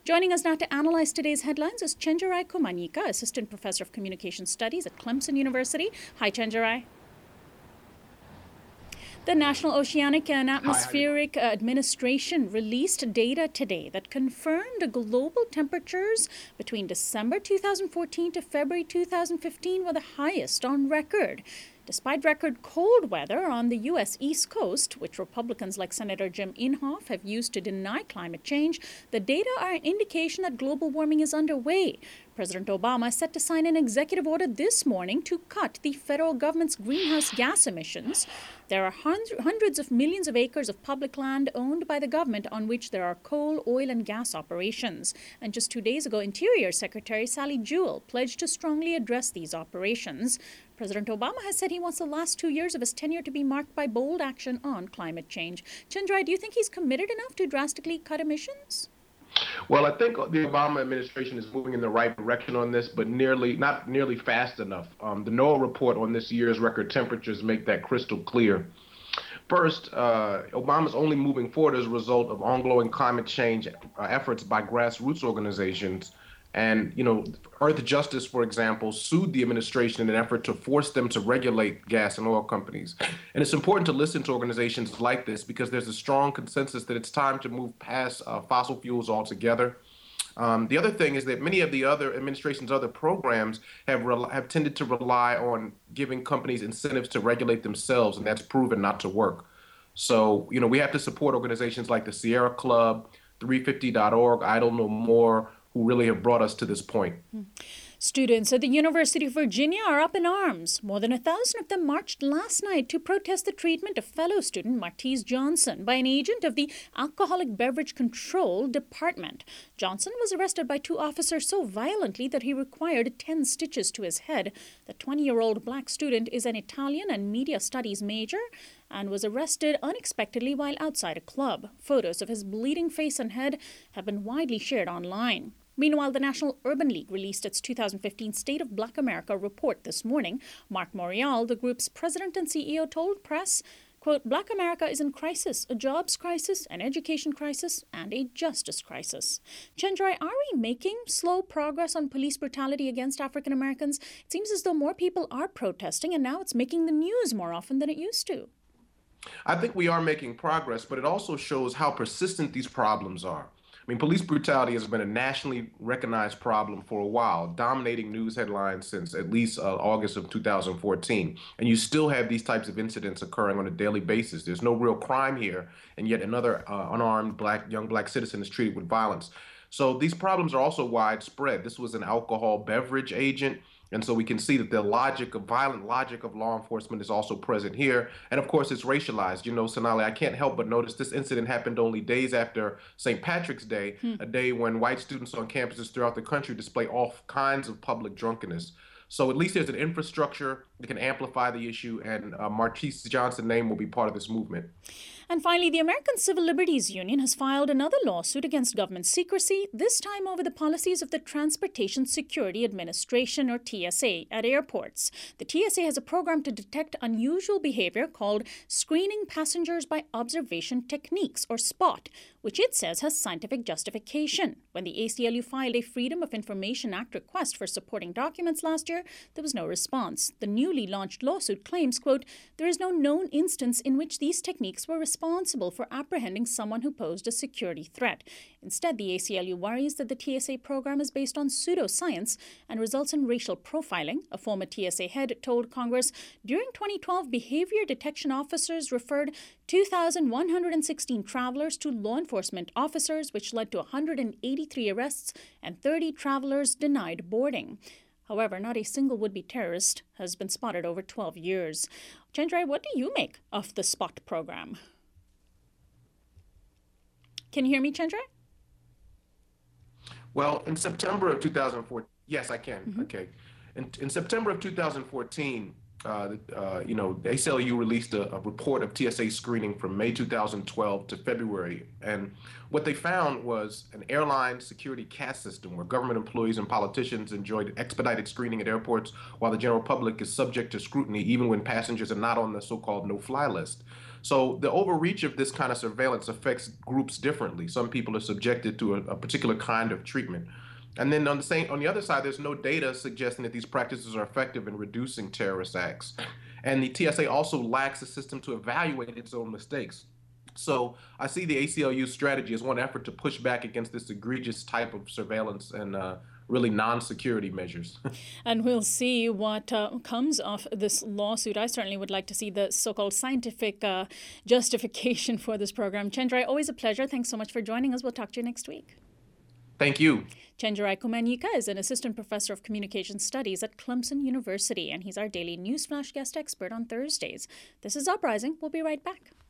Joining us now to analyze today's headlines is Chenjerai Kumanyika, Assistant Professor of Communication Studies at Clemson University. Hi, Chenjerai. The National Oceanic and Atmospheric Administration released data today that confirmed global temperatures between December 2014 to February 2015 were the highest on record. Despite record cold weather on the U.S. East Coast, which Republicans like Senator Jim Inhofe have used to deny climate change, the data are an indication that global warming is underway. President Obama is set to sign an executive order this morning to cut the federal government's greenhouse gas emissions. There are hundreds of millions of acres of public land owned by the government on which there are coal, oil, and gas operations. And just 2 days ago, Interior Secretary Sally Jewell pledged to strongly address these operations. President Obama has said he wants the last 2 years of his tenure to be marked by bold action on climate change. Chenjerai, do you think he's committed enough to drastically cut emissions? Well, I think the Obama administration is moving in the right direction on this, but not nearly fast enough. The NOAA report on this year's record temperatures make that crystal clear. First, Obama's only moving forward as a result of ongoing climate change efforts by grassroots organizations. And, Earth Justice, for example, sued the administration in an effort to force them to regulate gas and oil companies. And it's important to listen to organizations like this because there's a strong consensus that it's time to move past fossil fuels altogether. The other thing is that many of the other administration's other programs have tended to rely on giving companies incentives to regulate themselves, and that's proven not to work. So, we have to support organizations like the Sierra Club, 350.org, Idle No More, who really have brought us to this point. Students at the University of Virginia are up in arms. More than 1,000 of them marched last night to protest the treatment of fellow student Martise Johnson by an agent of the Alcoholic Beverage Control Department. Johnson was arrested by 2 officers so violently that he required 10 stitches to his head. The 20-year-old black student is an Italian and media studies major and was arrested unexpectedly while outside a club. Photos of his bleeding face and head have been widely shared online. Meanwhile, the National Urban League released its 2015 State of Black America report this morning. Mark Morial, the group's president and CEO, told press, quote, "Black America is in crisis, a jobs crisis, an education crisis, and a justice crisis." Chenjerai, are we making slow progress on police brutality against African Americans? It seems as though more people are protesting, and now it's making the news more often than it used to. I think we are making progress, but it also shows how persistent these problems are. Police brutality has been a nationally recognized problem for a while, dominating news headlines since at least August of 2014. And you still have these types of incidents occurring on a daily basis. There's no real crime here, and yet another unarmed young black citizen is treated with violence. So these problems are also widespread. This was an alcohol beverage agent. And so we can see that the violent logic of law enforcement is also present here. And of course, it's racialized. Sonali, I can't help but notice this incident happened only days after St. Patrick's Day, a day when white students on campuses throughout the country display all kinds of public drunkenness. So at least there's an infrastructure that can amplify the issue, and Martise Johnson's name will be part of this movement. And finally, the American Civil Liberties Union has filed another lawsuit against government secrecy, this time over the policies of the Transportation Security Administration, or TSA, at airports. The TSA has a program to detect unusual behavior called Screening Passengers by Observation Techniques, or SPOT, which it says has scientific justification. When the ACLU filed a Freedom of Information Act request for supporting documents last year, there was no response. The newly launched lawsuit claims, quote, "There is no known instance in which these techniques were responsible for apprehending someone who posed a security threat. Instead, the ACLU worries that the TSA program is based on pseudoscience and results in racial profiling." A former TSA head told Congress, during 2012, behavior detection officers referred 2,116 travelers to law enforcement officers, which led to 183 arrests and 30 travelers denied boarding. However, not a single would-be terrorist has been spotted over 12 years. Chenjerai, what do you make of the SPOT program? Can you hear me, Chenjerai? Well, in September of 2014, yes, I can. Mm-hmm. Okay. In September of 2014, the ACLU released a report of TSA screening from May 2012 to February. And what they found was an airline security caste system where government employees and politicians enjoyed expedited screening at airports while the general public is subject to scrutiny even when passengers are not on the so-called no-fly list. So the overreach of this kind of surveillance affects groups differently. Some people are subjected to a particular kind of treatment. And then on the other side, there's no data suggesting that these practices are effective in reducing terrorist acts. And the TSA also lacks a system to evaluate its own mistakes. So I see the ACLU strategy as one effort to push back against this egregious type of surveillance and really non-security measures. And we'll see what comes of this lawsuit. I certainly would like to see the so-called scientific justification for this program. Chenjerai, always a pleasure. Thanks so much for joining us. We'll talk to you next week. Thank you. Chenjerai Kumanyika is an assistant professor of communication studies at Clemson University, and he's our daily Newsflash guest expert on Thursdays. This is Uprising. We'll be right back.